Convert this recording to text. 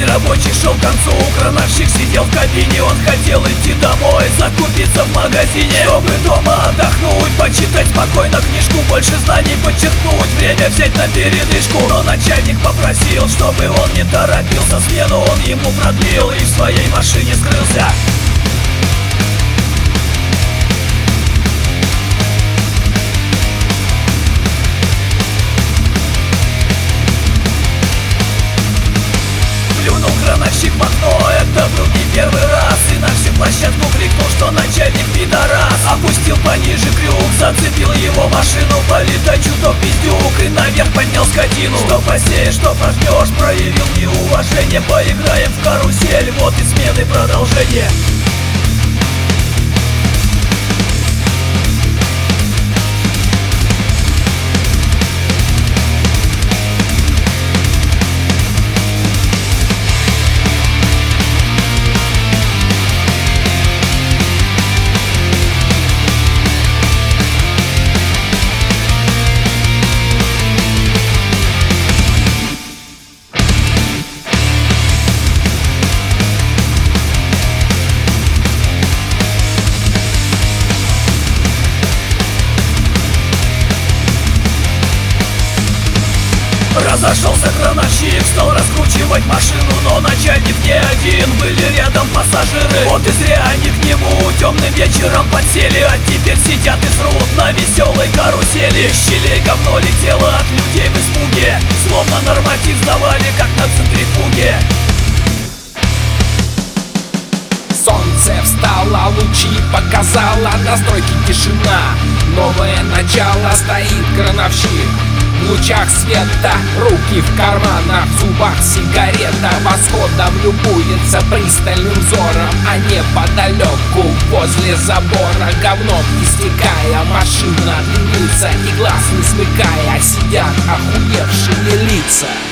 рабочий шел к концу, крановщик сидел в кабине. Он хотел идти домой, закупиться в магазине, чтобы дома отдохнуть, почитать спокойно книжку, больше знаний подчеркнуть, время взять на передышку. Но начальник попросил, чтобы он не торопился, смену он ему продлил и в своей машине скрылся. Плюнул крановщик в окно, это был не первый раз, и на всю площадку крикнул, что начальник пидорас. Опустил пониже крюк, зацепил его машину, полетать чуток пиздюк и наверх поднял скотину. Что посеешь, что пожнешь, проявил неуважение. Поиграем в карусель, вот и смены продолжение. Разошелся крановщик, стал раскручивать машину, но начальник не один, были рядом пассажиры. Вот и зря они к нему темным вечером подсели, а теперь сидят и срут на веселой карусели. Из щелей говно летело от людей в испуге, словно норматив сдавали, как на центрифуге. Солнце встало, лучи показало, на стройке тишина. Новое начало, стоит крановщик. В лучах света, руки в карманах, в зубах сигарета. Восходом любуется пристальным взором, а неподалеку возле забора, говном истекая, машина движется и глаз не смыкая, сидят охуевшие лица.